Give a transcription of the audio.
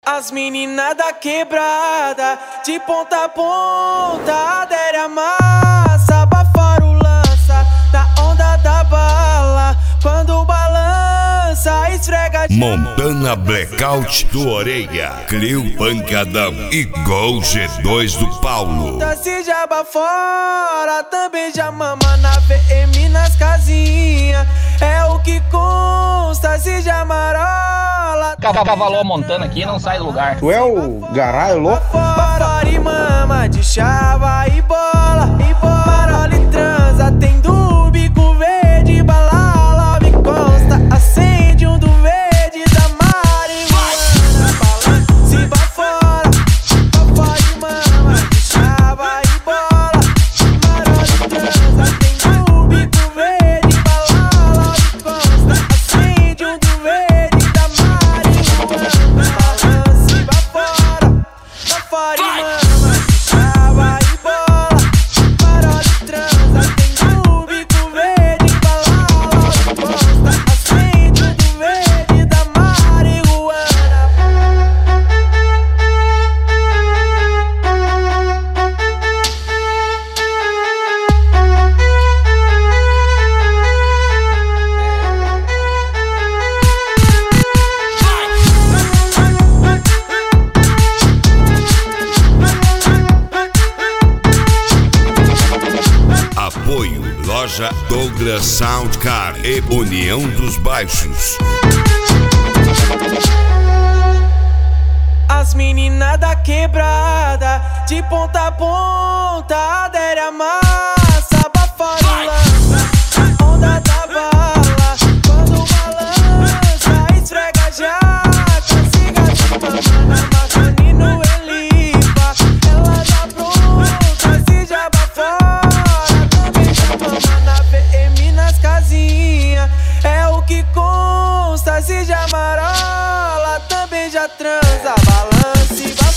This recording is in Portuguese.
As meninas da quebrada, de ponta a ponta, adere a massa, abafar o lança, da onda da bala, quando balança, esfrega de Montana Blackout do Orelha, Crio Pancadão e Gol G2 do Paulo. Se jaba fora, também já mama na VM nas casinhas. É o que consta, se já marola. Cavalou a Montana aqui, não sai do lugar. Tu é o Garai louco? Fora e mama de chava e bola, marola e transa, tem do bico verde, balala, me consta, acende um do verde da marihuana, balança e vai fora e mama de chava e bola, marola e transa, tem do bico verde, balala, me consta, acende um do verde da marihuana, balança e vai fora e mama de chava e bola, marola e transa, tem do bico verde, balala, me consta, acende um do verde da marihuana. Apoio Loja Douglas Soundcar e União dos Baixos. As meninas da quebrada, de ponta a ponta, adere a massa, abafar o lança, a onda da bala, quando balança, esfrega a jaca, siga de mama na maçã e no elipa, ela tá pronta, se jaba fora, também já mama na VM nas casinhas, é o que consta, se já marola, também já transa, balança e vai